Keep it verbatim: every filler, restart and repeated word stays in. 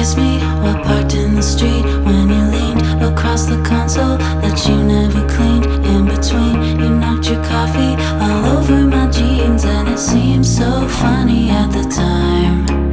kissed me while parked in the street. When you leaned across the console that you never cleaned. In between, you knocked your coffee all over my jeans, and it seemed so funny at the time.